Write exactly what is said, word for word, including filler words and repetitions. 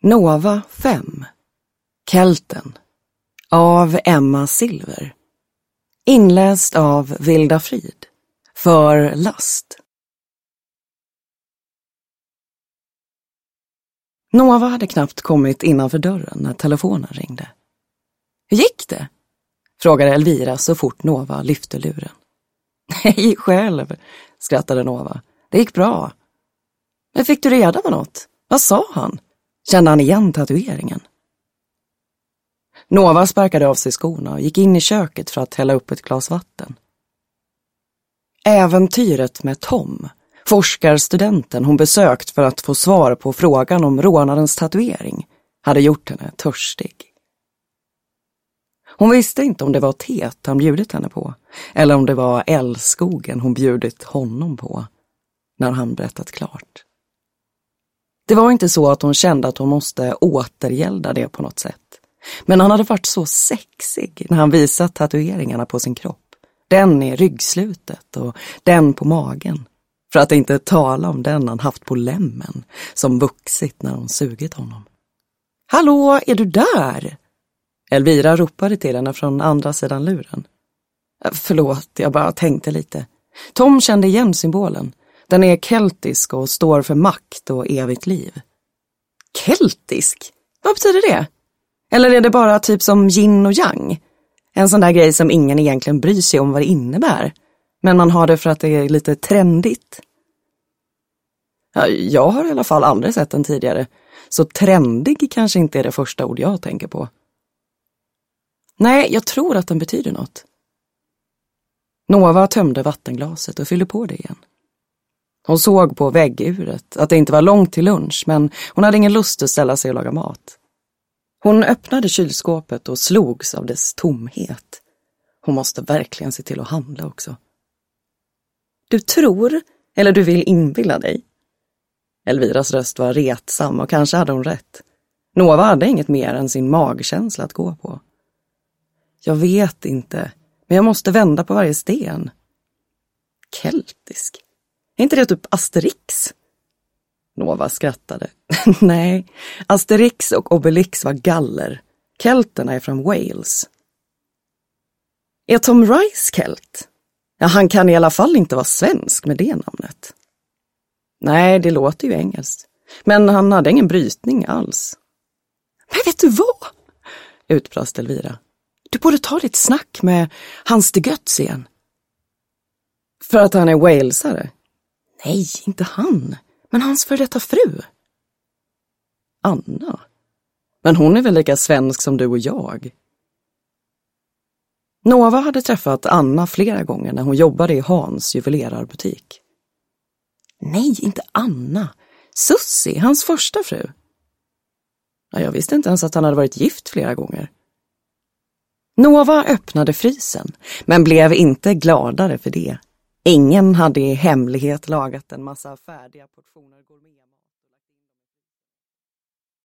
Nova fem. Kelten av Emma Silver. Inläst av Vilda Frid. För last. Nova hade knappt kommit innanför dörren när telefonen ringde. Hur gick det? Frågade Elvira så fort Nova lyfte luren. Nej, själv, skrattade Nova. Det gick bra. Men fick du reda på något? Vad sa han? Kände han igen tatueringen? Nova sparkade av sig skorna och gick in i köket för att hälla upp ett glas vatten. Äventyret med Tom, forskarstudenten hon besökt för att få svar på frågan om rånarens tatuering, hade gjort henne törstig. Hon visste inte om det var teet han bjudit henne på, eller om det var älskogen hon bjudit honom på, när han berättat klart. Det var inte så att hon kände att hon måste återgälda det på något sätt. Men han hade varit så sexig när han visat tatueringarna på sin kropp. Den i ryggslutet och den på magen. För att inte tala om den han haft på lämmen som vuxit när hon sugit honom. Hallå, är du där? Elvira ropade till henne från andra sidan luren. Förlåt, jag bara tänkte lite. Tom kände igen symbolen. Den är keltisk och står för makt och evigt liv. Keltisk? Vad betyder det? Eller är det bara typ som yin och yang? En sån där grej som ingen egentligen bryr sig om vad det innebär. Men man har det för att det är lite trendigt. Ja, jag har i alla fall aldrig sett den tidigare. Så trendig kanske inte är det första ord jag tänker på. Nej, jag tror att den betyder något. Nova tömde vattenglaset och fyllde på det igen. Hon såg på vägguret att det inte var långt till lunch, men hon hade ingen lust att ställa sig och laga mat. Hon öppnade kylskåpet och slogs av dess tomhet. Hon måste verkligen se till att handla också. Du tror, eller du vill inbilla dig? Elviras röst var retsam och kanske hade hon rätt. Nova hade inget mer än sin magkänsla att gå på. Jag vet inte, men jag måste vända på varje sten. Keltisk? Är inte det typ Asterix? Nova skrattade. Nej, Asterix och Obelix var galler. Kelterna är från Wales. Är Tom Rice kelt? Ja, han kan i alla fall inte vara svensk med det namnet. Nej, det låter ju engelskt. Men han hade ingen brytning alls. Men vet du vad? Utbrast Elvira. Du borde ta ditt snack med Hans de Götz igen. För att han är walesare? Nej, inte han. Men hans för detta fru. Anna. Men hon är väl lika svensk som du och jag. Nova hade träffat Anna flera gånger när hon jobbade i Hans juvelerarbutik. Nej, inte Anna. Sussi, hans första fru. Ja, jag visste inte ens att han hade varit gift flera gånger. Nova öppnade frysen, men blev inte gladare för det. Ingen hade i hemlighet lagat en massa färdiga portioner gourmet.